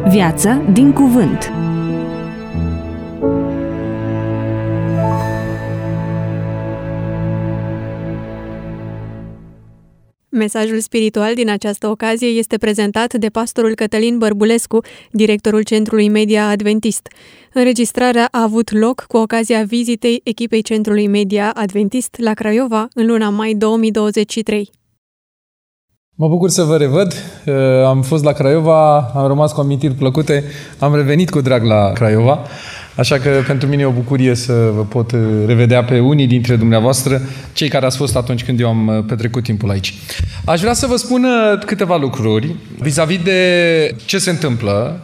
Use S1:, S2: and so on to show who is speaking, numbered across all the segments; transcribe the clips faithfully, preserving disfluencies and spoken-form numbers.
S1: Viață din cuvânt.
S2: Mesajul spiritual din această ocazie este prezentat de pastorul Cătălin Bărbulescu, directorul Centrului Media Adventist. Înregistrarea a avut loc cu ocazia vizitei echipei Centrului Media Adventist la Craiova în luna mai două mii douăzeci și trei.
S3: Mă bucur să vă revăd. Am fost la Craiova, am rămas cu amintiri plăcute, am revenit cu drag la Craiova, așa că pentru mine e o bucurie să vă pot revedea pe unii dintre dumneavoastră, cei care ați fost atunci când eu am petrecut timpul aici. Aș vrea să vă spun câteva lucruri vis-a-vis de ce se întâmplă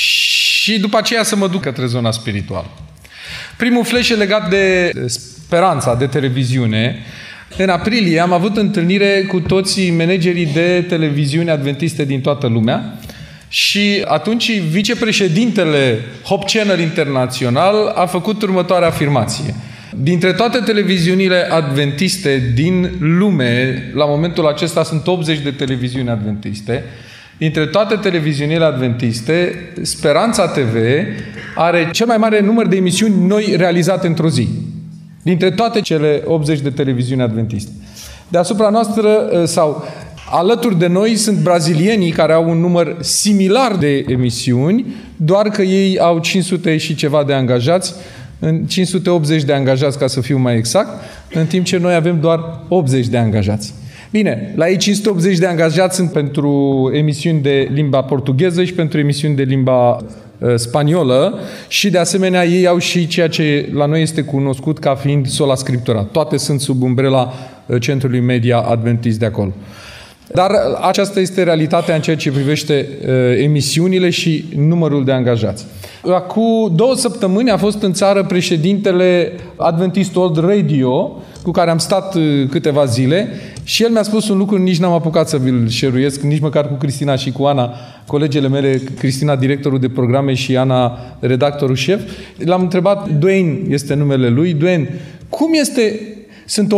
S3: și după aceea să mă duc către zona spirituală. Primul flash e legat de speranța de televiziune. În aprilie am avut întâlnire cu toți managerii de televiziune adventiste din toată lumea și atunci vicepreședintele Hope Channel Internațional a făcut următoarea afirmație. Dintre toate televiziunile adventiste din lume, la momentul acesta sunt optzeci de televiziuni adventiste, dintre toate televiziunile adventiste, Speranța T V are cel mai mare număr de emisiuni noi realizate într-o zi. Dintre toate cele optzeci de televiziuni adventiste. Deasupra noastră, sau alături de noi, sunt brazilienii care au un număr similar de emisiuni, doar că ei au cinci sute și ceva de angajați, cinci sute optzeci de angajați, ca să fiu mai exact, în timp ce noi avem doar optzeci de angajați. Bine, la ei cinci sute optzeci de angajați sunt pentru emisiuni de limba portugheză și pentru emisiuni de limba spaniolă și de asemenea ei au și ceea ce la noi este cunoscut ca fiind sola scriptura. Toate sunt sub umbrela Centrului Media Adventist de acolo. Dar aceasta este realitatea în ceea ce privește uh, emisiunile și numărul de angajați. Acum două săptămâni a fost în țară președintele Adventist World Radio, cu care am stat uh, câteva zile și el mi-a spus un lucru, nici n-am apucat să vi-l share-uiesc, nici măcar cu Cristina și cu Ana, colegele mele, Cristina directorul de programe și Ana redactorul șef. L-am întrebat, Dwayne este numele lui, Dwayne, cum este, sunt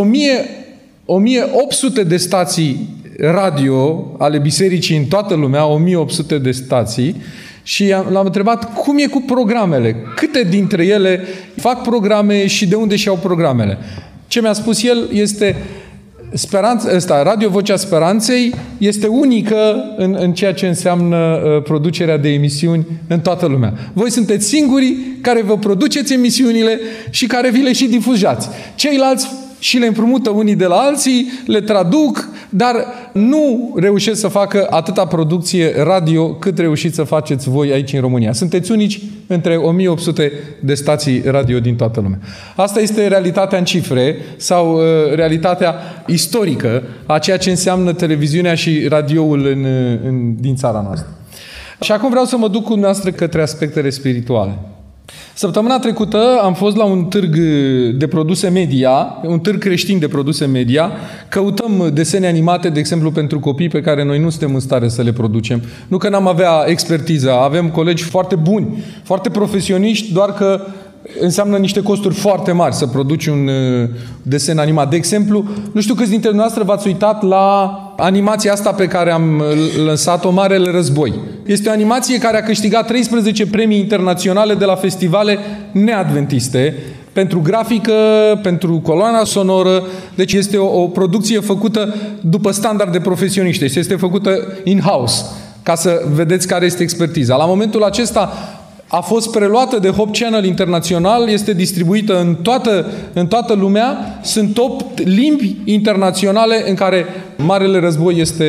S3: o mie opt sute de stații radio ale bisericii în toată lumea, o mie opt sute de stații, și l-am întrebat cum e cu programele, câte dintre ele fac programe și de unde și-au programele. Ce mi-a spus el este Speranța, ăsta, Radio Vocea Speranței este unică în, în ceea ce înseamnă uh, producerea de emisiuni în toată lumea. Voi sunteți singurii care vă produceți emisiunile și care vi le și difuzați. Ceilalți și le împrumută unii de la alții, le traduc, dar nu reușesc să facă atâta producție radio cât reușiți să faceți voi aici în România. Sunteți unici între o mie opt sute de stații radio din toată lumea. Asta este realitatea în cifre sau uh, realitatea istorică a ceea ce înseamnă televiziunea și radioul în, în, din țara noastră. Și acum vreau să mă duc cu dumneavoastră către aspectele spirituale. Săptămâna trecută am fost la un târg de produse media, un târg creștin de produse media. Căutăm desene animate, de exemplu, pentru copii pe care noi nu suntem în stare să le producem. Nu că n-am avea expertiză, avem colegi foarte buni, foarte profesioniști, doar că înseamnă niște costuri foarte mari să produci un desen animat. De exemplu, nu știu câți dintre noastre v-ați uitat la animația asta pe care am lansat-o, Marele Război. Este o animație care a câștigat treisprezece premii internaționale de la festivale neadventiste, pentru grafică, pentru coloana sonoră. Deci este o, o producție făcută după standarde profesioniști. Este făcută in-house, ca să vedeți care este expertiza. La momentul acesta a fost preluată de Hope Channel Internațional, este distribuită în toată, în toată lumea. Sunt opt limbi internaționale în care Marele Război este,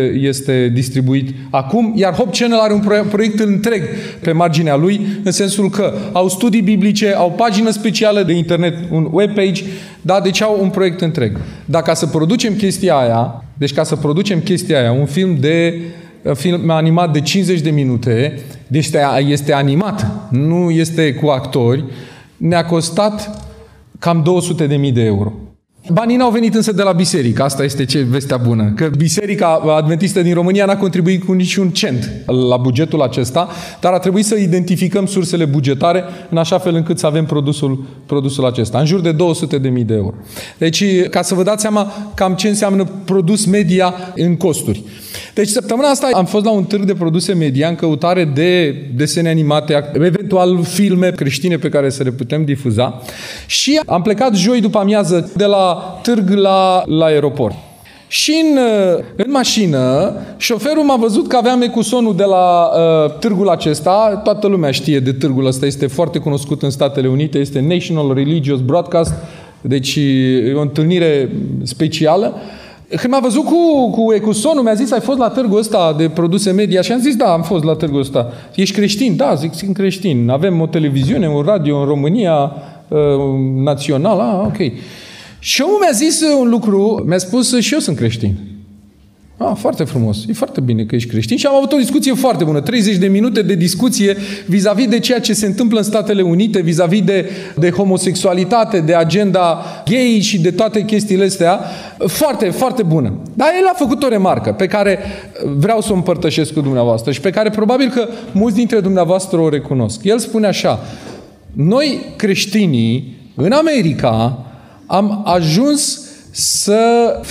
S3: este distribuit acum, iar Hope Channel are un proiect întreg pe marginea lui, în sensul că au studii biblice, au pagină specială de internet, un webpage, da, deci au un proiect întreg. Dar ca să producem chestia aia, deci ca să producem chestia aia, un film de film animat de cincizeci de minute, deci este animat, nu este cu actori, ne-a costat cam două sute de mii de euro. Banii n-au venit însă de la biserică, asta este ce vestea bună, că Biserica Adventistă din România n-a contribuit cu niciun cent la bugetul acesta, dar a trebuit să identificăm sursele bugetare în așa fel încât să avem produsul, produsul acesta, în jur de două sute de mii de euro. Deci, ca să vă dați seama cam ce înseamnă produs media în costuri. Deci, săptămâna asta am fost la un târg de produse media în căutare de desene animate, eventual filme creștine pe care să le putem difuza și am plecat joi după amiază de la târg la, la aeroport. Și în, în mașină, șoferul m-a văzut că aveam ecusonul de la uh, târgul acesta. Toată lumea știe de târgul ăsta, este foarte cunoscut în Statele Unite, este National Religious Broadcast, deci e o întâlnire specială. Când m-a văzut cu, cu ecusonul, mi-a zis, ai fost la târgul ăsta de produse media? Și am zis, da, am fost la târgul ăsta. Ești creștin? Da, zic, sunt creștin. Avem o televiziune, un radio în România, uh, național, ah, ok. Și omul mi-a zis un lucru, mi-a spus, și eu sunt creștin. Ah, foarte frumos, e foarte bine că ești creștin. Și am avut o discuție foarte bună, treizeci de minute de discuție vis-a-vis de ceea ce se întâmplă în Statele Unite, vis-a-vis de, de homosexualitate, de agenda gay și de toate chestiile astea. Foarte, foarte bună. Dar el a făcut o remarcă pe care vreau să o împărtășesc cu dumneavoastră și pe care probabil că mulți dintre dumneavoastră o recunosc. El spune așa, noi creștinii în America am ajuns să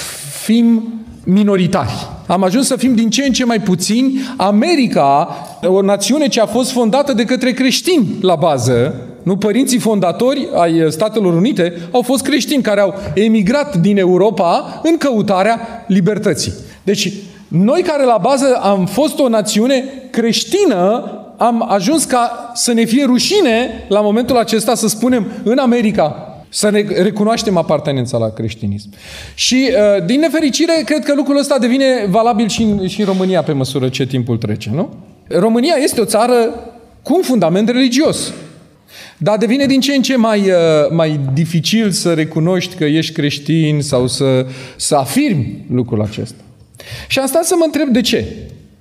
S3: fim minoritari. Am ajuns să fim din ce în ce mai puțini. America, o națiune ce a fost fondată de către creștini la bază, nu, părinții fondatori ai Statelor Unite au fost creștini care au emigrat din Europa în căutarea libertății. Deci, noi care la bază am fost o națiune creștină, am ajuns ca să ne fie rușine la momentul acesta să spunem în America să ne recunoaștem apartenența la creștinism. Și, din nefericire, cred că lucrul ăsta devine valabil și în, și în România pe măsură ce timpul trece, nu? România este o țară cu un fundament religios. Dar devine din ce în ce mai, mai dificil să recunoști că ești creștin sau să, să afirmi lucrul acesta. Și am stat să mă întreb de ce.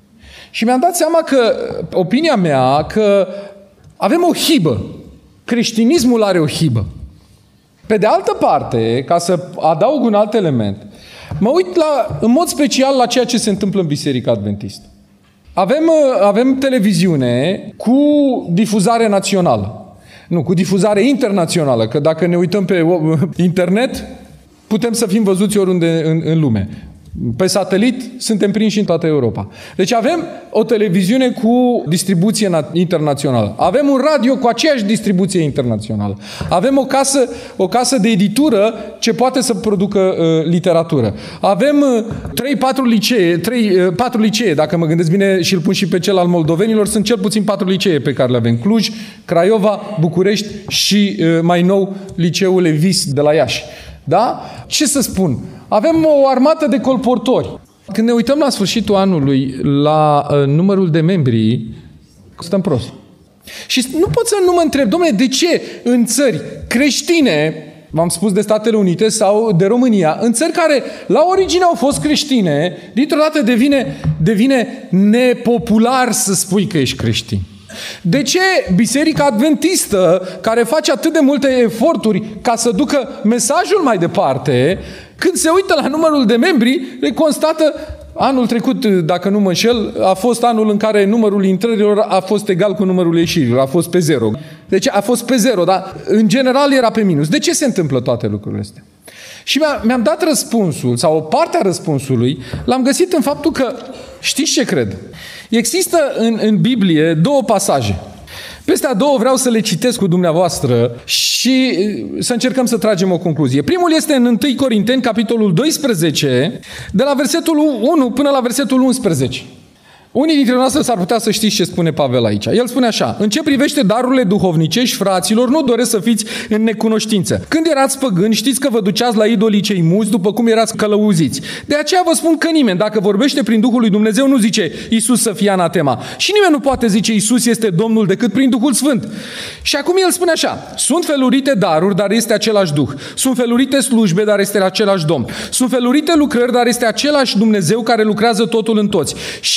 S3: Și mi-am dat seama că, opinia mea, că avem o hibă. Creștinismul are o hibă. Pe de altă parte, ca să adaug un alt element, mă uit la, în mod special la ceea ce se întâmplă în Biserica Adventistă. Avem, avem televiziune cu difuzare națională. Nu, cu difuzare internațională, că dacă ne uităm pe internet, putem să fim văzuți oriunde în, în lume. Pe satelit suntem prinși în toată Europa. Deci avem o televiziune cu distribuție internațională. Avem un radio cu aceeași distribuție internațională. Avem o casă, o casă de editură ce poate să producă uh, literatură. Avem uh, trei patru licee, trei patru licee, dacă mă gândesc bine și îl pun și pe cel al moldovenilor, sunt cel puțin patru licee pe care le avem. Cluj, Craiova, București și uh, mai nou liceul Evis de la Iași. Da? Ce să spun? Avem o armată de colportori. Când ne uităm la sfârșitul anului la uh, numărul de membri, stăm prost. Și nu pot să nu mă întreb, dom'le, de ce în țări creștine, v-am spus de Statele Unite sau de România, în țări care la origine au fost creștine, dintr-o dată devine, devine nepopular să spui că ești creștin. De ce Biserica Adventistă, care face atât de multe eforturi ca să ducă mesajul mai departe, când se uită la numărul de membri, le constată, anul trecut, dacă nu mă înșel, a fost anul în care numărul intrărilor a fost egal cu numărul ieșirilor, a fost pe zero. Deci a fost pe zero, dar în general era pe minus. De ce se întâmplă toate lucrurile astea? Și mi-am dat răspunsul, sau o parte a răspunsului, l-am găsit în faptul că, știți ce cred? Există în, în Biblie două pasaje. Peste a două vreau să le citesc cu dumneavoastră și să încercăm să tragem o concluzie. Primul este în întâi Corinteni, capitolul doisprezece, de la versetul unu până la versetul unsprezece. Unii dintre noastre s-ar putea să știți ce spune Pavel aici. El spune așa: în ce privește darurile duhovnicești, fraților, nu doresc să fiți în necunoștință. Când erați păgâni, știți că vă duceați la idolii cei mulți, după cum erați călăuziți. De aceea vă spun că nimeni, dacă vorbește prin Duhul lui Dumnezeu, nu zice Iisus să fie anatema. Și nimeni nu poate zice Iisus este Domnul decât prin Duhul Sfânt. Și acum el spune așa: sunt felurite daruri, dar este același Duh. Sunt felurite slujbe, dar este același Domn. Sunt felurite lucrări, dar este același Dumnezeu care lucrează totul în toți. Și fiecare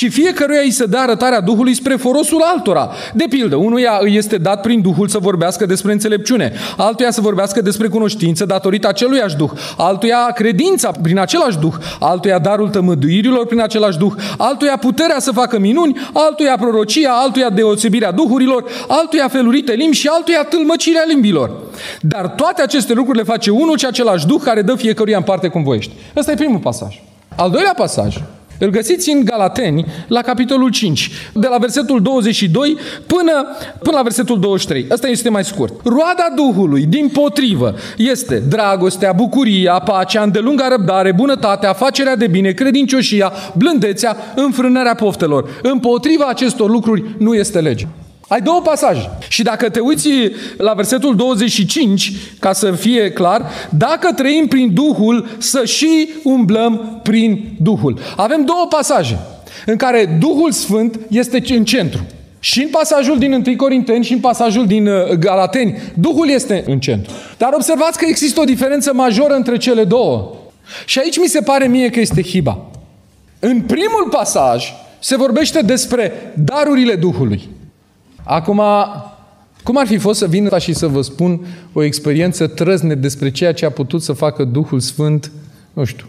S4: fiecăruia îi se dă arătarea Duhului spre folosul altora. De pildă, unuia îi este dat prin Duhul să vorbească despre înțelepciune, altuia să vorbească despre cunoștință datorită aceluiași Duh, altuia credința prin același Duh, altuia darul tămăduirilor prin același Duh, altuia puterea să facă minuni, altuia prorocia, altuia deosebirea duhurilor, altuia felurite limbi și altuia tâlmăcirea limbilor. Dar toate aceste lucruri le face unul și același Duh care dă fiecăruia în parte cum voiește. Ăsta e primul pasaj. Al doilea pasaj îl găsiți în Galateni, la capitolul cinci, de la versetul douăzeci și doi până, până la versetul douăzeci și trei. Ăsta este mai scurt. Roada Duhului, dimpotrivă, este dragostea, bucuria, pacea, îndelunga răbdare, bunătatea, facerea de bine, credincioșia, blândețea, înfrânarea poftelor. Împotriva acestor lucruri nu este lege. Ai două pasaje. Și dacă te uiți la versetul douăzeci și cinci, ca să fie clar, dacă trăim prin Duhul, să și umblăm prin Duhul. Avem două pasaje în care Duhul Sfânt este în centru. Și în pasajul din întâi Corinteni și în pasajul din Galateni, Duhul este în centru. Dar observați că există o diferență majoră între cele două. Și aici mi se pare mie că este hiba. În primul pasaj se vorbește despre darurile Duhului. Acum, cum ar fi fost să vin și să vă spun o experiență trăznet despre ceea ce a putut să facă Duhul Sfânt, nu știu,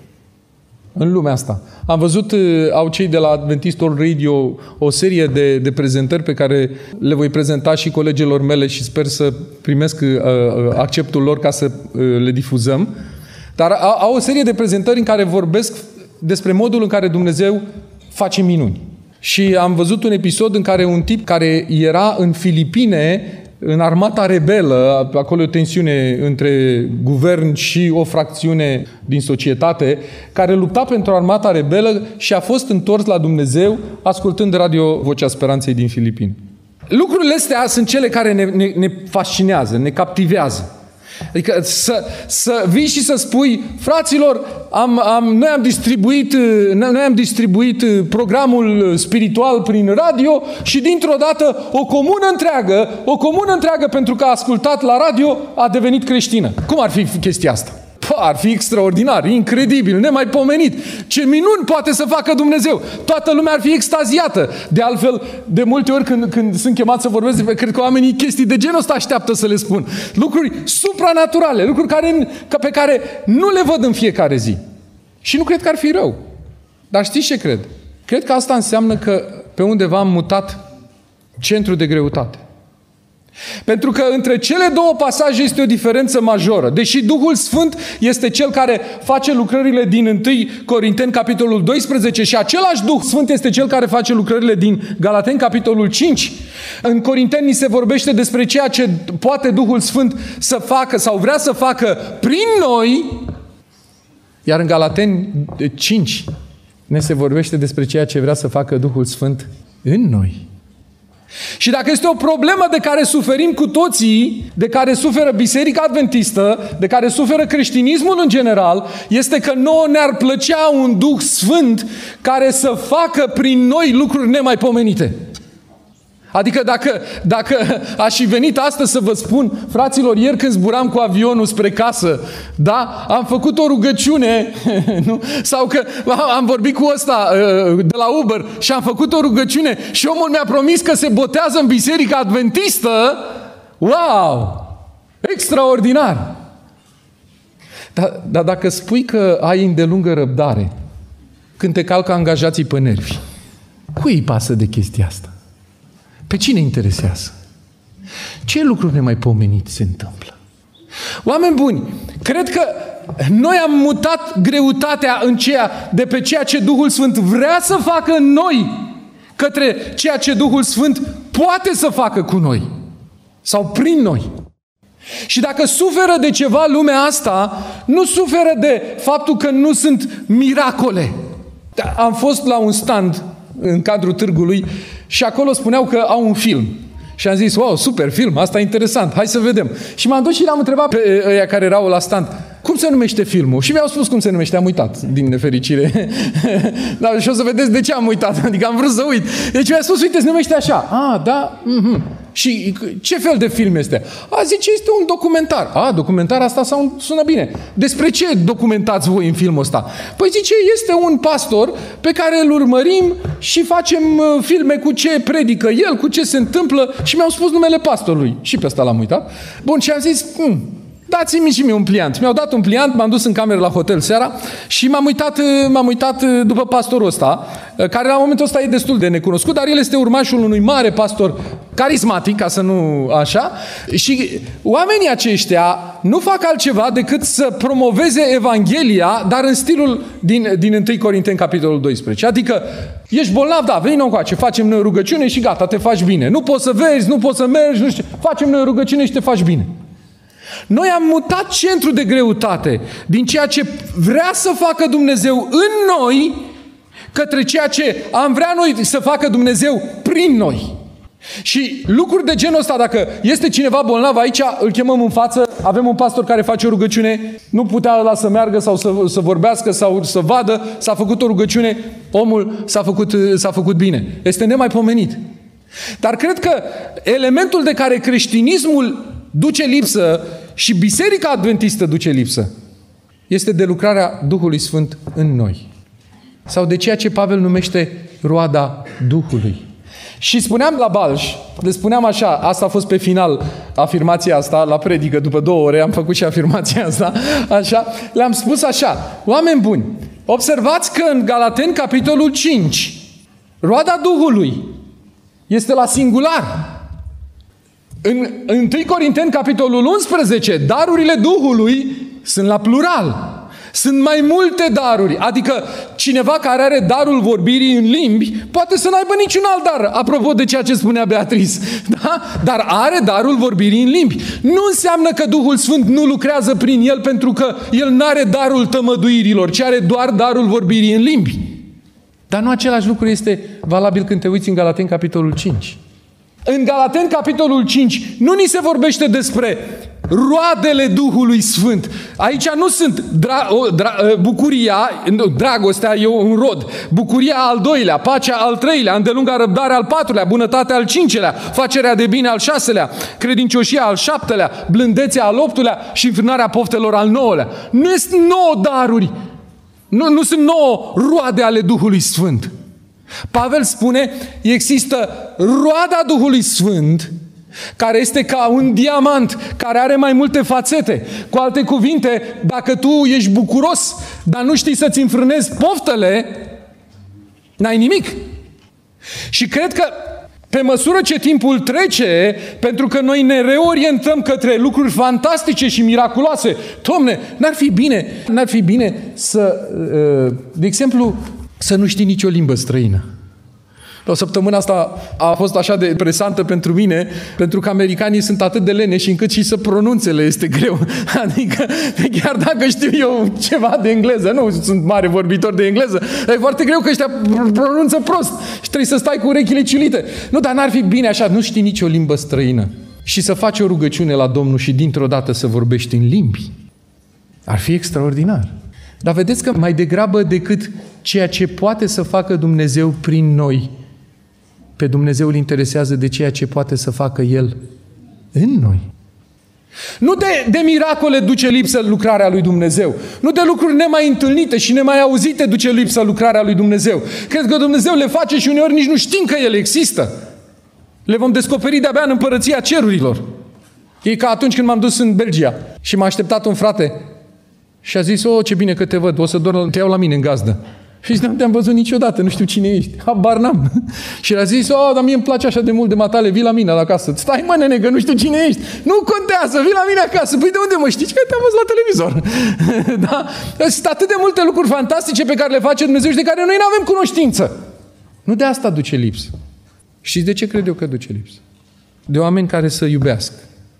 S4: în lumea asta. Am văzut, au cei de la Adventist World Radio o serie de, de prezentări pe care le voi prezenta și colegilor mele și sper să primesc uh, acceptul lor ca să uh, le difuzăm. Dar au, au o serie de prezentări în care vorbesc despre modul în care Dumnezeu face minuni. Și am văzut un episod în care un tip care era în Filipine, în armata rebelă, acolo e o tensiune între guvern și o fracțiune din societate, care lupta pentru armata rebelă și a fost întors la Dumnezeu ascultând radio Vocea Speranței din Filipine. Lucrurile astea sunt cele care ne, ne, ne fascinează, ne captivează. Adică să, să vii și să spui, fraților, am, am, noi, am distribuit, noi am distribuit programul spiritual prin radio și dintr-o dată o comună întreagă, o comună întreagă pentru că a ascultat la radio a devenit creștină. Cum ar fi chestia asta? Pă, ar fi extraordinar, incredibil, nemaipomenit. Ce minuni poate să facă Dumnezeu! Toată lumea ar fi extaziată. De altfel, de multe ori când, când sunt chemat să vorbesc, cred că oamenii chestii de genul ăsta așteaptă să le spun. Lucruri supranaturale, lucruri care, pe care nu le văd în fiecare zi. Și nu cred că ar fi rău. Dar știți ce cred? Cred că asta înseamnă că pe undeva am mutat centrul de greutate. Pentru că între cele două pasaje este o diferență majoră. Deși Duhul Sfânt este Cel care face lucrările din întâi Corinteni, capitolul doisprezece, și același Duh Sfânt este Cel care face lucrările din Galateni, capitolul cinci. În Corinteni ni se vorbește despre ceea ce poate Duhul Sfânt să facă sau vrea să facă prin noi, iar în Galateni cinci ne se vorbește despre ceea ce vrea să facă Duhul Sfânt în noi. Și dacă este o problemă de care suferim cu toții, de care suferă Biserica Adventistă, de care suferă creștinismul în general, este că nouă ne-ar plăcea un Duh Sfânt care să facă prin noi lucruri nemaipomenite. Adică dacă, dacă aș fi venit astăzi să vă spun, fraților, ieri când zburam cu avionul spre casă, da, am făcut o rugăciune, nu? Sau că am vorbit cu ăsta de la Uber și am făcut o rugăciune și omul mi-a promis că se botează în Biserica Adventistă, wow! Extraordinar! Dar, dar dacă spui că ai îndelungă răbdare când te calcă angajații pe nervi, cui îi pasă de chestia asta? Pe cine interesează? Ce lucruri nemaipomenite se întâmplă? Oameni buni, cred că noi am mutat greutatea în ceea, de pe ceea ce Duhul Sfânt vrea să facă în noi, către ceea ce Duhul Sfânt poate să facă cu noi sau prin noi. Și dacă suferă de ceva lumea asta, nu suferă de faptul că nu sunt miracole. Am fost la un stand în cadrul târgului și acolo spuneau că au un film. Și am zis, wow, super film, asta e interesant, hai să vedem. Și m-am dus și l-am întrebat pe ăia care erau la stand, cum se numește filmul? Și mi-au spus cum se numește, am uitat, din nefericire. Dar și o să vedeți de ce am uitat, adică am vrut să uit. Deci mi-a spus, uite, se numește așa. Ah, da? Mm-hmm. Și ce fel de film este? A, zice, este un documentar. A, documentar, asta sună bine. Despre ce documentați voi în filmul ăsta? Păi zice, este un pastor pe care îl urmărim și facem filme cu ce predică el, cu ce se întâmplă și mi-au spus numele pastorului. Și pe ăsta l-am uitat. Bun, și am zis, hm, dați-mi și mie un pliant. Mi-au dat un pliant, m-am dus în cameră la hotel seara și m-am uitat, m-am uitat după pastorul ăsta, care la momentul ăsta e destul de necunoscut, dar el este urmașul unui mare pastor carismatic, ca să nu așa, și oamenii aceștia nu fac altceva decât să promoveze Evanghelia, dar în stilul din, din întâi Corinteni, capitolul doisprezece. Adică, ești bolnav, da, vei încoace, facem noi rugăciune și gata, te faci bine. Nu poți să vezi, nu poți să mergi, nu știu, facem noi rugăciune și te faci bine. Noi am mutat centrul de greutate din ceea ce vrea să facă Dumnezeu în noi către ceea ce am vrea noi să facă Dumnezeu prin noi. Și lucruri de genul ăsta, dacă este cineva bolnav aici, îl chemăm în față, avem un pastor care face o rugăciune, nu putea ăla să meargă sau să, să vorbească sau să vadă, s-a făcut o rugăciune, omul s-a făcut, s-a făcut bine. Este nemaipomenit. Dar cred că elementul de care creștinismul duce lipsă și Biserica Adventistă duce lipsă este de lucrarea Duhului Sfânt în noi. Sau de ceea ce Pavel numește roada Duhului. Și spuneam la Balș, le spuneam așa, asta a fost pe final, afirmația asta, la predică, după două ore am făcut și afirmația asta, așa, le-am spus așa, oameni buni, observați că în Galateni, capitolul cinci, roada Duhului este la singular. În întâi Corinteni, capitolul unsprezece, darurile Duhului sunt la plural. Sunt mai multe daruri. Adică cineva care are darul vorbirii în limbi poate să n-aibă niciun alt dar, apropo de ceea ce spunea Beatrice. Da? Dar are darul vorbirii în limbi. Nu înseamnă că Duhul Sfânt nu lucrează prin el pentru că el n-are darul tămăduirilor, ci are doar darul vorbirii în limbi. Dar nu același lucru este valabil când te uiți în Galateni, capitolul cinci. În Galateni, capitolul cinci, nu ni se vorbește despre roadele Duhului Sfânt. Aici nu sunt dra- o, dra- bucuria, dragostea e un rod, bucuria al doilea, pacea al treilea, îndelunga răbdare al patrulea, bunătatea al cincelea, facerea de bine al șaselea, credincioșia al șaptelea, blândețea al optulea și înfrânarea poftelor al nouălea. Nu sunt nouă daruri, nu, nu sunt nouă roade ale Duhului Sfânt. Pavel spune, există roada Duhului Sfânt, care este ca un diamant, care are mai multe fațete. Cu alte cuvinte, dacă tu ești bucuros, dar nu știi să-ți înfrânezi poftele, n-ai nimic. Și cred că pe măsură ce timpul trece, pentru că noi ne reorientăm către lucruri fantastice și miraculoase, Doamne, n-ar fi bine, n-ar fi bine să, de exemplu, să nu știi nicio limbă străină. O săptămână asta a fost așa de presantă pentru mine, pentru că americanii sunt atât de leneși încât și să pronunțe le este greu. Adică, chiar dacă știu eu ceva de engleză, nu sunt mare vorbitor de engleză, e foarte greu că ăștia pronunță prost și trebuie să stai cu urechile ciulite. Nu, dar n-ar fi bine așa, nu știi nicio limbă străină și să faci o rugăciune la Domnul și dintr-o dată să vorbești în limbi. Ar fi extraordinar. Dar vedeți că mai degrabă decât ceea ce poate să facă Dumnezeu prin noi, pe Dumnezeu îl interesează de ceea ce poate să facă El în noi. Nu de, de miracole duce lipsă lucrarea lui Dumnezeu. Nu de lucruri nemai întâlnite și nemai auzite duce lipsă lucrarea lui Dumnezeu. Cred că Dumnezeu le face și uneori nici nu știm că ele există. Le vom descoperi de-abia în împărăția cerurilor. E ca atunci când m-am dus în Belgia și m-a așteptat un frate și a zis, o, ce bine că te văd, o să dorm, te iau la mine în gazdă. Și nu te-am văzut niciodată, nu știu cine ești. Habar n-am. Și a zis, oh, dar mie îmi place așa de mult de matale, vii la mine la casă. Stai mă, nene, că nu știu cine ești. Nu contează, vii la mine acasă. Păi de unde mă știi? Că te-am văzut la televizor. Da? Sunt atât de multe lucruri fantastice pe care le face Dumnezeu și de care noi nu avem cunoștință. Nu de asta duce lipsă. Știți de ce cred eu că duce lipsă? De oameni care să iubească.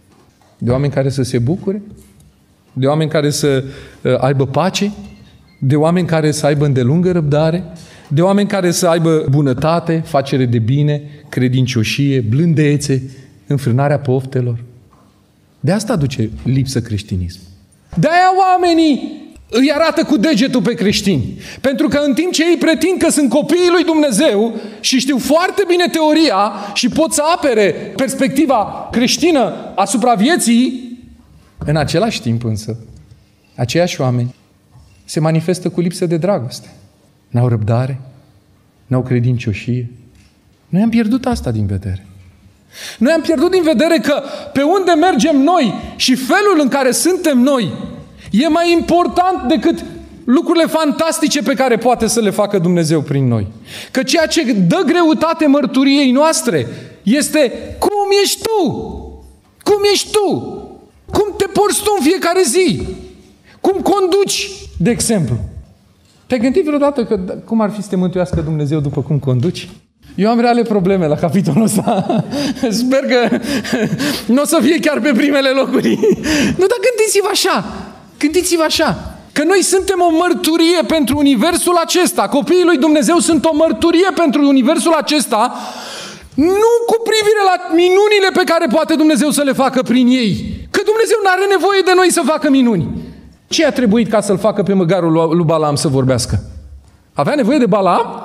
S4: De oameni care să se bucure. De oameni care să uh, aibă pace. De oameni care să aibă îndelungă răbdare, de oameni care să aibă bunătate, facere de bine, credincioșie, blândețe, înfrânarea poftelor. De asta aduce lipsă creștinism. De-aia oamenii îi arată cu degetul pe creștini. Pentru că în timp ce ei pretind că sunt copiii lui Dumnezeu și știu foarte bine teoria și pot să apere perspectiva creștină asupra vieții, în același timp însă, aceiași oameni se manifestă cu lipsă de dragoste. N-au răbdare, n-au credincioșie. Noi am pierdut asta din vedere. Noi am pierdut din vedere că pe unde mergem noi și felul în care suntem noi e mai important decât lucrurile fantastice pe care poate să le facă Dumnezeu prin noi. Că ceea ce dă greutate mărturiei noastre este cum ești tu? Cum ești tu? Cum te porți tu în fiecare zi? Cum conduci, de exemplu? Te-ai gândit vreodată că cum ar fi să te mântuiască Dumnezeu după cum conduci? Eu am reale probleme la capitolul ăsta. Sper că nu o să fie chiar pe primele locuri. Nu, dar gândiți-vă așa. Gândiți-vă așa. Că noi suntem o mărturie pentru universul acesta. Copiii lui Dumnezeu sunt o mărturie pentru universul acesta, nu cu privire la minunile pe care poate Dumnezeu să le facă prin ei. Că Dumnezeu nu are nevoie de noi să facă minuni. Ce a trebuit ca să-l facă pe măgarul lui Balaam să vorbească? Avea nevoie de Balaam?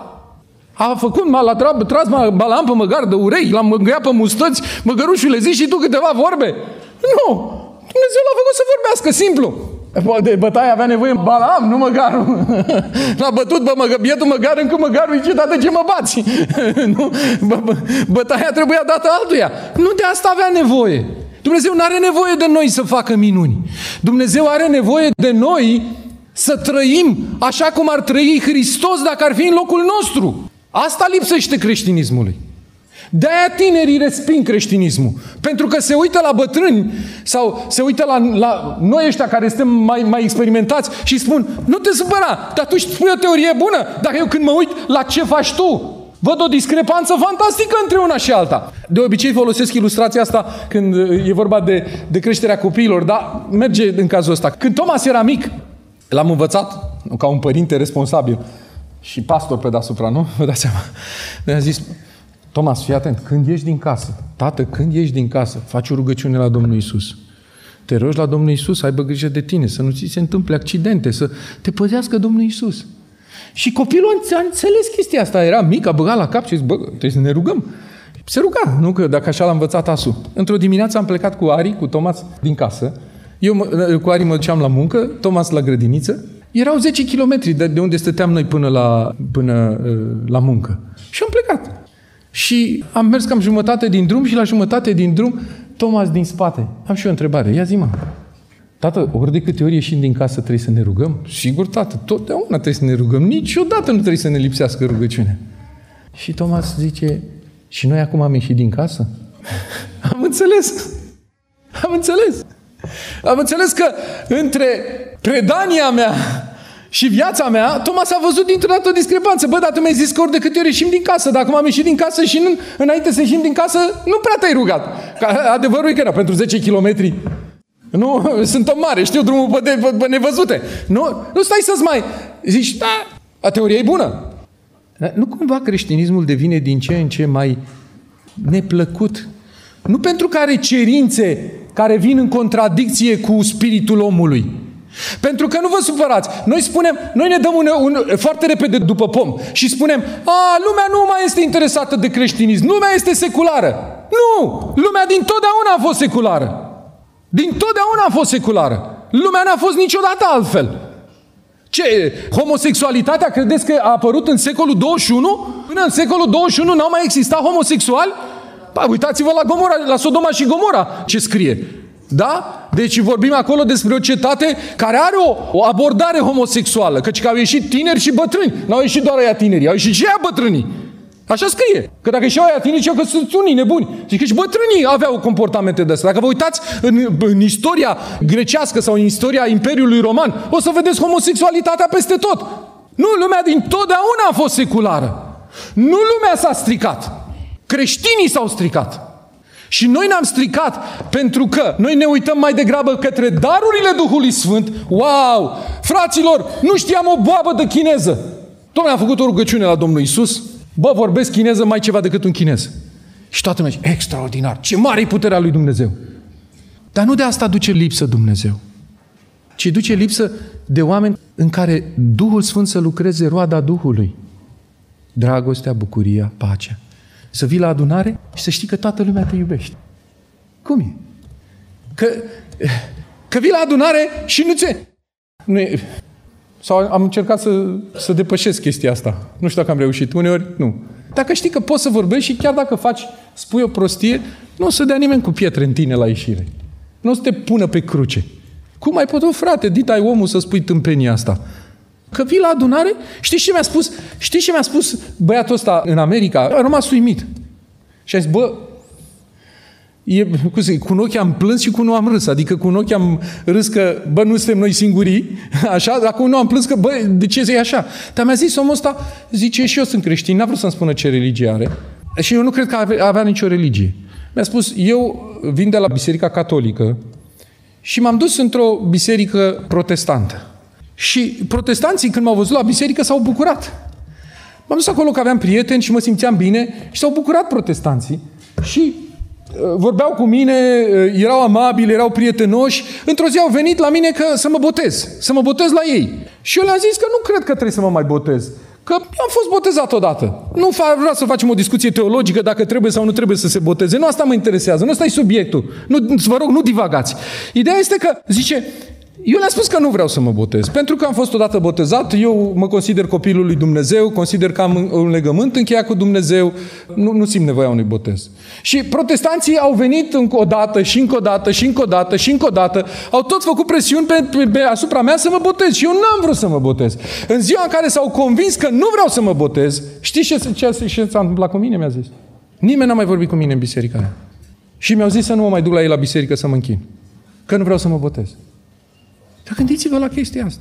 S4: A făcut, m-a tras Balaam pe măgar de urechi, l-a mângâiat pe mustăți, măgărușule, zici și tu câteva vorbe? Nu! Dumnezeu l-a făcut să vorbească, simplu. De bătaie avea nevoie Balaam, nu măgarul. L-a bătut bă, măgă, bietul măgar încât măgarul zice, dar de ce mă bați? Nu? Bă, bă, bătaia trebuia dată altuia. Nu de asta avea nevoie. Dumnezeu nu are nevoie de noi să facă minuni. Dumnezeu are nevoie de noi să trăim așa cum ar trăi Hristos dacă ar fi în locul nostru. Asta lipsește creștinismului. De-aia tinerii resping creștinismul. Pentru că se uită la bătrâni sau se uită la, la noi ăștia care suntem mai, mai experimentați și spun, nu te supăra, dar tu spui o teorie bună. Dacă eu când mă uit la ce faci tu, văd o discrepanță fantastică între una și alta. De obicei folosesc ilustrația asta când e vorba de, de creșterea copiilor, dar merge în cazul ăsta. Când Thomas era mic, l-am învățat ca un părinte responsabil și pastor pe deasupra, nu? Vă dați seama. Mi-a zis, Thomas, fii atent, când ieși din casă, tată, când ieși din casă, faci o rugăciune la Domnul Iisus. Te rogi la Domnul Iisus, aibă grijă de tine, să nu ți se întâmple accidente, să te păzească Domnul Iisus. Și copilul a înțeles chestia asta, era mic, a băgat la cap și a zis, bă, trebuie să ne rugăm. Se ruga, nu că dacă așa l-a învățat Asu. Într-o dimineață am plecat cu Ari, cu Thomas, din casă. Eu mă, cu Ari mă duceam la muncă, Thomas la grădiniță. Erau zece kilometri de, de unde stăteam noi până la, până la muncă. Și am plecat. Și am mers cam jumătate din drum și la jumătate din drum, Thomas din spate. Am și eu o întrebare. Ia zi, mă. Tată, ori de câte ori ieșim din casă trebuie să ne rugăm? Sigur, tată, totdeauna trebuie să ne rugăm. Niciodată nu trebuie să ne lipsească rugăciunea. Și Thomas zice, și noi acum am ieșit din casă? Am înțeles. Am înțeles. Am înțeles că între predania mea și viața mea, Thomas a văzut dintr-o dată o discrepanță. Bă, dar tu mi-ai zis că ori de câte ori ieșim din casă, dar acum am ieșit din casă și nu, înainte să ieșim din casă, nu prea te-ai rugat. Că adevărul e că era pentru zece kilometri. Nu, sunt o mare, știu drumul pe, de, pe nevăzute. Nu, nu stai să-ți mai zici, da, a teoria e bună. Dar nu cumva creștinismul devine din ce în ce mai neplăcut? Nu pentru că are cerințe care vin în contradicție cu spiritul omului. Pentru că nu vă supărați. Noi spunem, noi ne dăm un, un, foarte repede după pom și spunem, a, lumea nu mai este interesată de creștinism, lumea este seculară. Nu! Lumea din totdeauna a fost seculară. Din totdeauna a fost seculară. Lumea n-a fost niciodată altfel. Ce? Homosexualitatea credeți că a apărut în secolul douăzeci și unu? Până în secolul douăzeci și unu n-au mai existat homosexuali? Păi, uitați-vă la Gomora, la Sodoma și Gomora ce scrie. Da? Deci vorbim acolo despre o cetate care are o, o abordare homosexuală. Căci că au ieșit tineri și bătrâni. N-au ieșit doar aia tinerii, au ieșit și aia bătrânii. Așa scrie. Că dacă ieșeau aia tineri, că sunt unii nebuni. Zic că și bătrânii aveau comportamente de astea. Dacă vă uitați în, în istoria grecească sau în istoria Imperiului Roman, o să vedeți homosexualitatea peste tot. Nu, lumea din totdeauna a fost seculară. Nu lumea s-a stricat. Creștinii s-au stricat. Și noi ne-am stricat pentru că noi ne uităm mai degrabă către darurile Duhului Sfânt. Wow! Fraților, nu știam o boabă de chineză. Dom'le, am făcut o rugăciune la Domnul Iisus. Bă, vorbesc chineză mai ceva decât un chinez. Și toată lumea zice, extraordinar, ce mare e puterea lui Dumnezeu. Dar nu de asta duce lipsă Dumnezeu.
S3: ci duce lipsă de oameni în care Duhul Sfânt să lucreze roada Duhului. Dragostea, bucuria, pacea. Să vii la adunare și să știi că toată lumea te iubește. Cum e? Că, că vii la adunare și nu ți... Nu e... Sau am încercat să, să depășesc chestia asta. Nu știu dacă am reușit. Uneori, nu. Dacă știi că poți să vorbești și chiar dacă faci, spui o prostie, nu o să dea nimeni cu pietre în tine la ieșire. Nu o să te pună pe cruce. Cum ai putut, frate, dit ai omul să spui tâmpenia asta? Că vii la adunare, știi ce mi-a spus? Știi ce mi-a spus băiatul ăsta în America? A rămas uimit. Și a zis, bă, e, cum să zic, cu un ochi am plâns și cu unul am râs. Adică cu un ochi am râs că, bă, nu suntem noi singurii, așa, dar cu unul am plâns că, bă, de ce e așa? Dar mi-a zis omul ăsta, zice, și eu sunt creștin, n-a vrut să-mi spună ce religie are. Și eu nu cred că avea, avea nicio religie. Mi-a spus, eu vin de la Biserica Catolică și m-am dus într-o biserică protestantă. Și protestanții, când m-au văzut la biserică, s-au bucurat. M-am dus acolo că aveam prieteni și mă simțeam bine și s-au bucurat protestanții. Și uh, vorbeau cu mine, uh, erau amabili, erau prietenoși. Într-o zi au venit la mine că să mă botez, să mă botez la ei. Și eu le-am zis că nu cred că trebuie să mă mai botez. Că am fost botezat odată. Nu vreau să facem o discuție teologică dacă trebuie sau nu trebuie să se boteze. Nu asta mă interesează, nu ăsta e subiectul. Nu, vă rog, nu divagați. Ideea este că, zice, eu le-am spus că nu vreau să mă botez. Pentru că am fost odată botezat, eu mă consider copilul lui Dumnezeu, consider că am un legământ încheiat cu Dumnezeu, nu, nu simt nevoia unui botez. Și protestanții au venit încă o dată și încă o dată și încă o dată și încă o dată, au tot făcut presiuni pe, pe, pe asupra mea să mă botez și eu n-am vrut să mă botez. În ziua în care s-au convins că nu vreau să mă botez, știți ce, ce, ce s-a întâmplat cu mine? Mi-a zis. Nimeni n-a mai vorbit cu mine în biserica aia. Și mi-au zis să nu mă mai duc la ei la biserică să mă închin. Că nu vreau să mă botez. Dar gândiți-vă la chestia asta.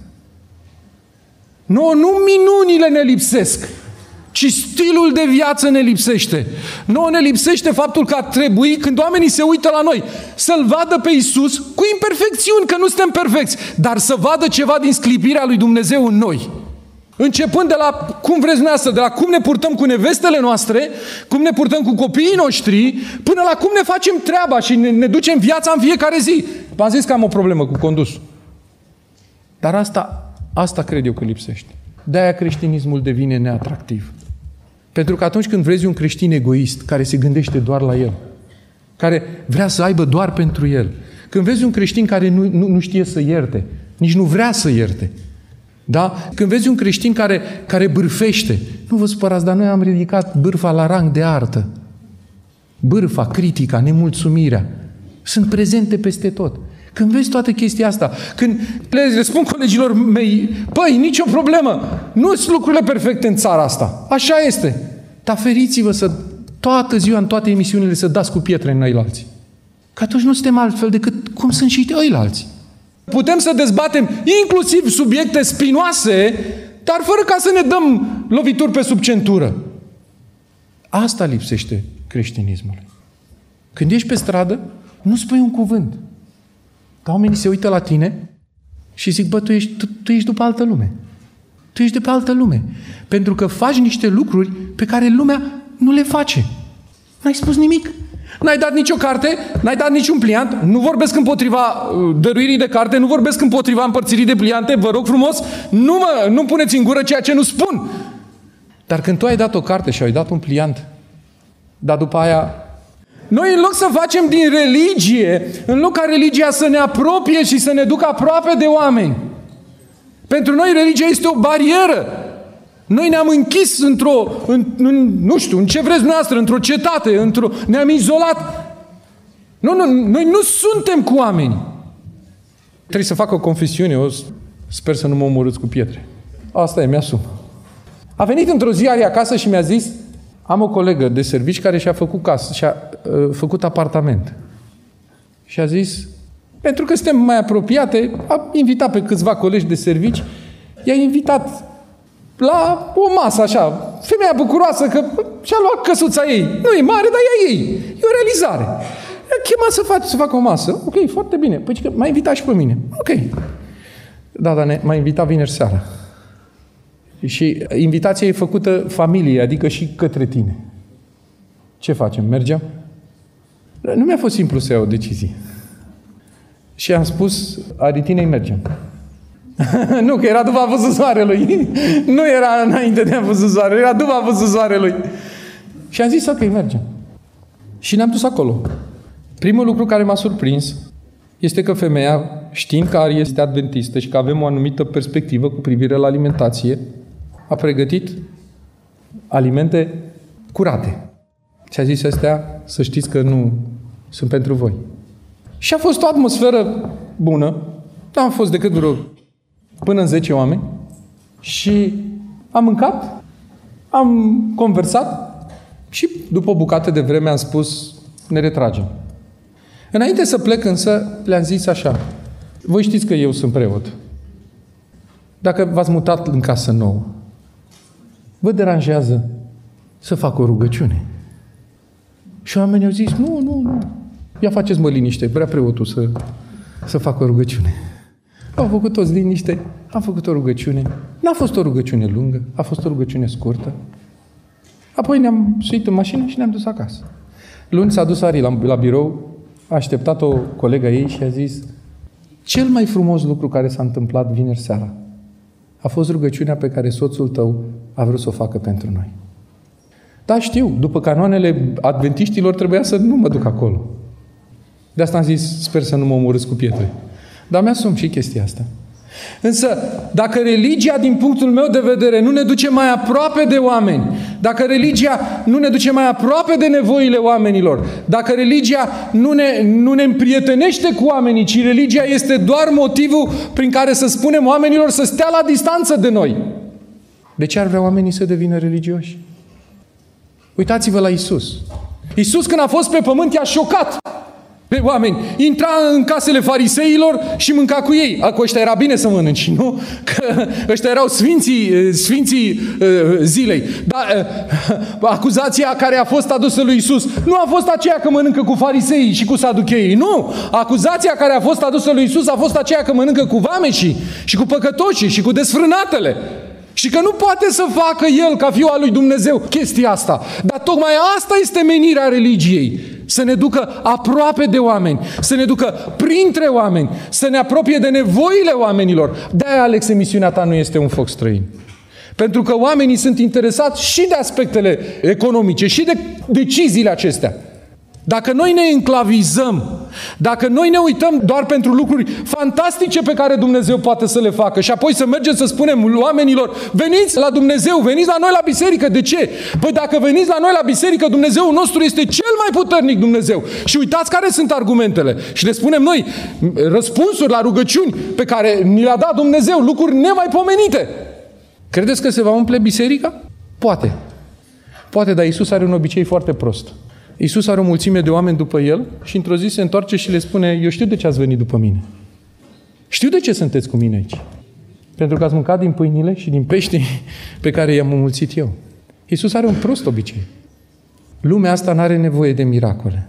S3: Nu, nu minunile ne lipsesc, ci stilul de viață ne lipsește. Nu ne lipsește faptul că ar trebui, când oamenii se uită la noi, să-L vadă pe Iisus cu imperfecțiuni, că nu suntem perfecți, dar să vadă ceva din sclipirea lui Dumnezeu în noi. Începând de la cum vreți dumneavoastră, de la cum ne purtăm cu nevestele noastre, cum ne purtăm cu copiii noștri, până la cum ne facem treaba și ne, ne ducem viața în fiecare zi. V-am zis că am o problemă cu condusul. Dar asta, asta cred eu că lipsește. De-aia creștinismul devine neatractiv. Pentru că atunci când vrezi un creștin egoist, care se gândește doar la el, care vrea să aibă doar pentru el, când vezi un creștin care nu, nu, nu știe să ierte, nici nu vrea să ierte, da? Când vezi un creștin care, care bârfește, nu vă supărați, dar noi am ridicat bârfa la rang de artă. Bârfa, critica, nemulțumirea, sunt prezente peste tot. Când vezi toată chestia asta, când le spun colegilor mei, păi, nicio problemă, nu sunt lucrurile perfecte în țara asta, așa este, dar feriți-vă să toată ziua, în toate emisiunile, să dați cu pietre în ăilalți. Că atunci nu suntem altfel decât cum sunt și ăilalți. Putem să dezbatem inclusiv subiecte spinoase, dar fără ca să ne dăm lovituri pe sub centură. Asta lipsește creștinismului. Când ești pe stradă, nu spui un cuvânt. Dar oamenii se uită la tine și zic, bă, tu ești, tu, tu ești după altă lume. Tu ești de pe altă lume. Pentru că faci niște lucruri pe care lumea nu le face. N-ai spus nimic. N-ai dat nicio carte, n-ai dat niciun pliant, nu vorbesc împotriva uh, dăruirii de carte, nu vorbesc împotriva împărțirii de pliante, vă rog frumos, nu mă, nu puneți în gură ceea ce nu spun. Dar când tu ai dat o carte și ai dat un pliant, dar după aia, noi în loc să facem din religie, în loc ca religia să ne apropie și să ne ducă aproape de oameni, pentru noi religia este o barieră. Noi ne-am închis într-o, în, în, nu știu, în ce vreți dumneavoastră, într-o cetate, într-o, ne-am izolat. Nu, nu, noi nu suntem cu oameni. Trebuie să fac o confesiune, eu sper să nu mă omorâți cu pietre. Asta e, mi-asum. A venit într-o zi Ari acasă și mi-a zis, am o colegă de servici care și-a făcut casă, și-a uh, făcut apartament. Și a zis, pentru că suntem mai apropiate, a invitat pe câțiva colegi de servici, i-a invitat la o masă, așa, femeia bucuroasă că și-a luat căsuța ei. Nu e mare, dar e ei. E o realizare. I-a chemat să, fac, să facă o masă. Ok, foarte bine. Păi că m-a invitat și pe mine. Ok. Da, dar ne, m-a invitat vineri seara. Și invitația e făcută familiei, adică și către tine. Ce facem? Mergem? Nu mi-a fost simplu să iau o decizie. Și am spus, Aritinei mergem. Nu, că era după apusul soarelui. Nu era înainte de apusul soarelui, era după apusul soarelui. Și am zis, ok, mergem. Și ne-am dus acolo. Primul lucru care m-a surprins este că femeia, știind că Ari este adventistă și că avem o anumită perspectivă cu privire la alimentație, a pregătit alimente curate. Și a zis, astea, să știți că nu sunt pentru voi. Și a fost o atmosferă bună. Nu am fost decât vreo până în zece oameni. Și am mâncat, am conversat și după o bucată de vreme am spus, ne retragem. Înainte să plec însă, le-am zis așa, voi știți că eu sunt preot. Dacă v-ați mutat în casă nouă, vă deranjează să fac o rugăciune? Și oamenii au zis, nu, nu, nu, ia faceți-mă liniște, vrea preotul să, să facă o rugăciune. Au făcut toți liniște, am făcut o rugăciune. N-a fost o rugăciune lungă, a fost o rugăciune scurtă. Apoi ne-am suit în mașină și ne-am dus acasă. Luni s-a dus Ari la, la birou, a așteptat o colegă ei și a zis, cel mai frumos lucru care s-a întâmplat vineri seara a fost rugăciunea pe care soțul tău a vrut să o facă pentru noi. Da, știu, după canoanele adventiștilor trebuia să nu mă duc acolo. De asta am zis, sper să nu mă omorâți cu pietre. Dar mi-asum și chestia asta. Însă, dacă religia, din punctul meu de vedere, nu ne duce mai aproape de oameni, dacă religia nu ne duce mai aproape de nevoile oamenilor, dacă religia nu ne, nu ne împrietenește cu oamenii, ci religia este doar motivul prin care să spunem oamenilor să stea la distanță de noi, de ce ar vrea oamenii să devină religioși? Uitați-vă la Iisus. Iisus, când a fost pe pământ, i-a șocat pe oameni. Intra în casele fariseilor și mânca cu ei. Cu ăștia era bine să mănânci, nu? Că ăștia erau sfinții, sfinții uh, zilei. Dar uh, acuzația care a fost adusă lui Iisus nu a fost aceea că mănâncă cu fariseii și cu saducheii. Nu! Acuzația care a fost adusă lui Iisus a fost aceea că mănâncă cu vameșii și cu păcătoșii și cu desfrânatele. Și că nu poate să facă el, ca fiul al lui Dumnezeu, chestia asta. Dar tocmai asta este menirea religiei. Să ne ducă aproape de oameni, să ne ducă printre oameni, să ne apropie de nevoile oamenilor. De-aia, Alex, emisiunea ta nu este un foc străin. Pentru că oamenii sunt interesați și de aspectele economice și de deciziile acestea. Dacă noi ne enclavizăm, dacă noi ne uităm doar pentru lucruri fantastice pe care Dumnezeu poate să le facă și apoi să mergem să spunem oamenilor, veniți la Dumnezeu, veniți la noi la biserică. De ce? Păi dacă veniți la noi la biserică, Dumnezeul nostru este cel mai puternic Dumnezeu. Și uitați care sunt argumentele. Și le spunem noi răspunsuri la rugăciuni pe care ni le-a dat Dumnezeu, lucruri nemaipomenite. Credeți că se va umple biserica? Poate. Poate, dar Iisus are un obicei foarte prost. Iisus are o mulțime de oameni după el și într-o zi se întoarce și le spune, eu știu de ce ați venit după mine. Știu de ce sunteți cu mine aici. Pentru că ați mâncat din pâinile și din peștii pe care i-am înmulțit eu. Iisus are un prost obicei. Lumea asta nu are nevoie de miracole.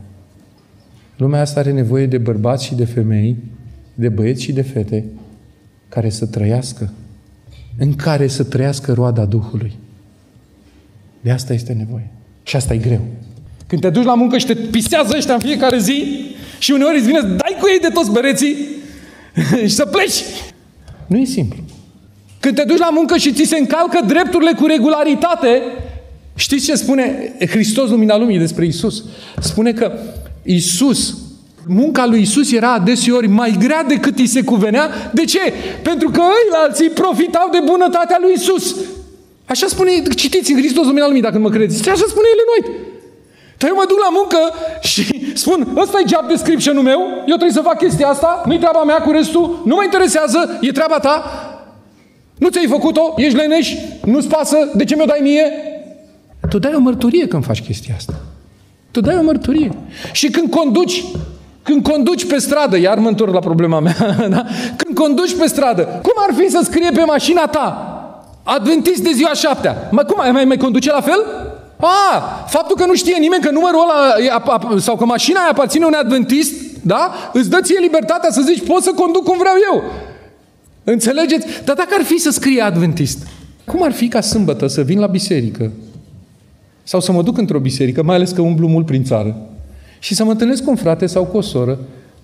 S3: Lumea asta are nevoie de bărbați și de femei, de băieți și de fete care să trăiască, în care să trăiască roada Duhului. De asta este nevoie. Și asta e greu. Când te duci la muncă și te pisează ăștia în fiecare zi și uneori îți vine să dai cu ei de toți bereții și să pleci. Nu e simplu. Când te duci la muncă și ți se încalcă drepturile cu regularitate, știți ce spune Hristos, lumina lumii, despre Iisus? Spune că Iisus, munca lui Iisus era adeseori mai grea decât îi se cuvenea. De ce? Pentru că ăilalții profitau de bunătatea lui Iisus. Așa spune, citiți în Hristos, lumina lumii, dacă nu mă credeți. Așa spune el în noi. Dar eu mă duc la muncă și spun, ăsta e job description-ul meu, eu trebuie să fac chestia asta, nu-i treaba mea cu restul, nu mă interesează, e treaba ta, nu ți-ai făcut-o, ești leneș, nu-ți pasă, de ce mi-o dai mie? Tu dai o mărturie când faci chestia asta. Tu dai o mărturie. Și când conduci, când conduci pe stradă, iar mă întorc la problema mea, da? Când conduci pe stradă, cum ar fi să scrie pe mașina ta, adventist de ziua șaptea? Mă, cum, mai, mai conduce la fel? A, faptul că nu știe nimeni că numărul ăla sau că mașina aia aparține unui adventist, da? Îți dă ție libertatea să zici, pot să conduc cum vreau eu. Înțelegeți? Dar dacă ar fi să scrie adventist, cum ar fi ca sâmbătă să vin la biserică sau să mă duc într-o biserică, mai ales că umblu mult prin țară, și să mă întâlnesc cu un frate sau cu o soră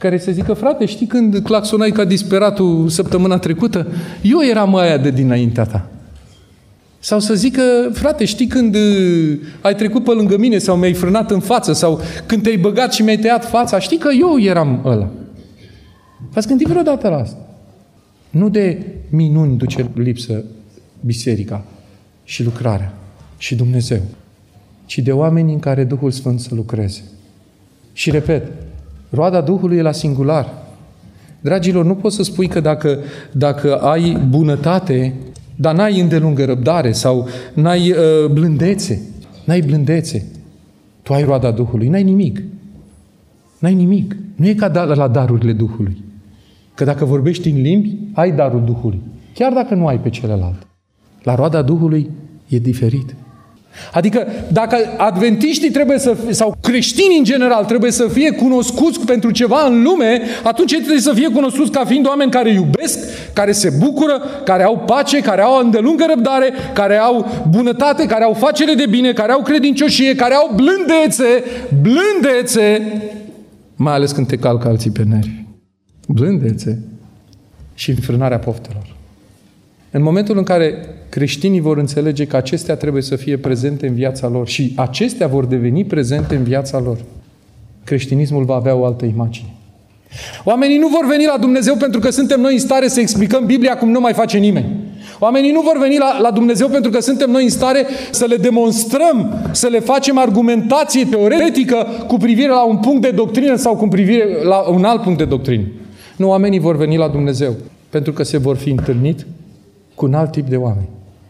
S3: care să zică, frate, știi când claxonai ca disperatul săptămâna trecută? Eu eram aia de dinaintea ta. Sau să zică, frate, știi când ai trecut pe lângă mine sau mi-ai frânat în față sau când te-ai băgat și mi-ai tăiat fața, știi că eu eram ăla. V-ați gândit vreodată la asta? Nu de minuni duce lipsă biserica și lucrarea și Dumnezeu, ci de oameni în care Duhul Sfânt să lucreze. Și repet, roada Duhului e la singular. Dragilor, nu poți să spui că dacă, dacă ai bunătate, dar n-ai îndelungă răbdare sau n-ai uh, blândețe, n-ai blândețe, tu ai roada Duhului, n-ai nimic. N-ai nimic. Nu e ca da, la darurile Duhului. Că dacă vorbești în limbi, ai darul Duhului. Chiar dacă nu ai pe celălalt. La roada Duhului e diferit. Adică dacă adventiștii trebuie să fie, sau creștinii în general trebuie să fie cunoscuți pentru ceva în lume, atunci ei trebuie să fie cunoscuți ca fiind oameni care iubesc, care se bucură, care au pace, care au îndelungă răbdare, care au bunătate, care au facere de bine, care au credincioșie, care au blândețe, blândețe, mai ales când te calcă alții pe nervi. Blândețe și înfrânarea poftelor. În momentul în care creștinii vor înțelege că acestea trebuie să fie prezente în viața lor și acestea vor deveni prezente în viața lor, creștinismul va avea o altă imagine. Oamenii nu vor veni la Dumnezeu pentru că suntem noi în stare să explicăm Biblia cum nu mai face nimeni. Oamenii nu vor veni la, la Dumnezeu pentru că suntem noi în stare să le demonstrăm, să le facem argumentație teoretică cu privire la un punct de doctrină sau cu privire la un alt punct de doctrină. Nu, oamenii vor veni la Dumnezeu pentru că se vor fi întâlnit cu un alt tip de oameni.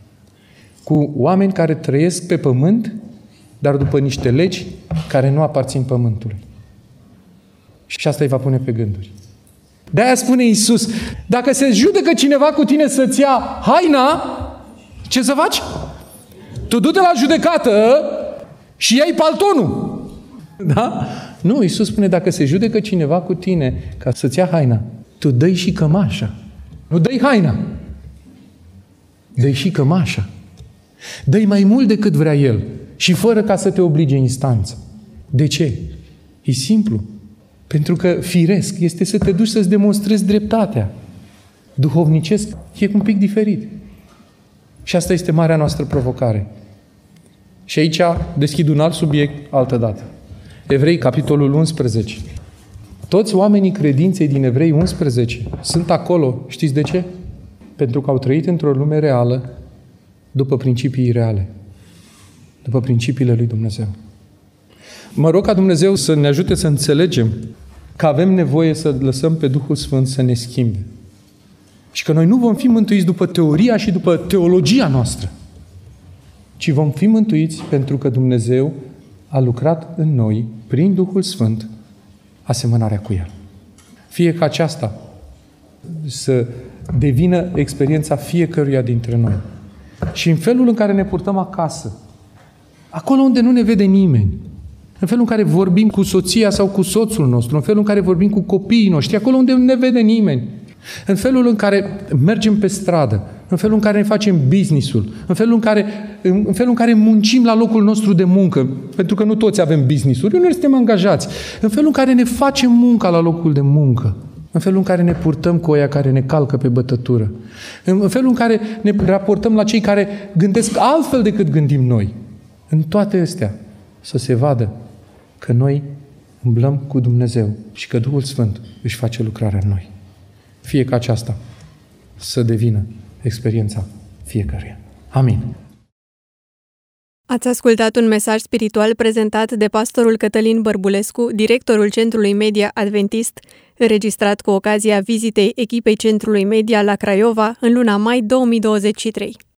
S3: Cu oameni care trăiesc pe pământ, dar după niște legi care nu aparțin pământului. Și asta îi va pune pe gânduri. De-aia spune Iisus, dacă se judecă cineva cu tine să-ți ia haina, ce să faci? Tu du-te la judecată și iei paltonul. Da? Nu, Iisus spune, dacă se judecă cineva cu tine ca să-ți ia haina, tu dă-i și cămașa. Nu dă-i haina. Dă-i și cămașa. Dă-i mai mult decât vrea el și fără ca să te oblige instanță. De ce? E simplu. Pentru că firesc este să te duci să-ți demonstrezi dreptatea. Duhovnicesc e un pic diferit. Și asta este marea noastră provocare. Și aici deschid un alt subiect altă dată. Evrei, capitolul unsprezece. Toți oamenii credinței din Evrei unsprezece sunt acolo. Știți de ce? Pentru că au trăit într-o lume reală după principii reale. După principiile lui Dumnezeu. Mă rog ca Dumnezeu să ne ajute să înțelegem că avem nevoie să lăsăm pe Duhul Sfânt să ne schimbe. Și că noi nu vom fi mântuiți după teoria și după teologia noastră, ci vom fi mântuiți pentru că Dumnezeu a lucrat în noi, prin Duhul Sfânt, asemănarea cu El. Fie ca aceasta să devină experiența fiecăruia dintre noi. Și în felul în care ne purtăm acasă, acolo unde nu ne vede nimeni, în felul în care vorbim cu soția sau cu soțul nostru, în felul în care vorbim cu copiii noștri, acolo unde nu ne vede nimeni, în felul în care mergem pe stradă, în felul în care ne facem business-ul, în felul în care, în felul în care muncim la locul nostru de muncă, pentru că nu toți avem business-uri, noi suntem angajați, în felul în care ne facem munca la locul de muncă, în felul în care ne purtăm cu oia care ne calcă pe bătătură, în felul în care ne raportăm la cei care gândesc altfel decât gândim noi. În toate astea să se vadă că noi umblăm cu Dumnezeu și că Duhul Sfânt își face lucrarea în noi. Fie ca aceasta să devină experiența fiecăruia. Amin.
S2: Ați ascultat un mesaj spiritual prezentat de pastorul Cătălin Bărbulescu, directorul Centrului Media Adventist, înregistrat cu ocazia vizitei echipei Centrului Media la Craiova în luna mai două mii douăzeci și trei.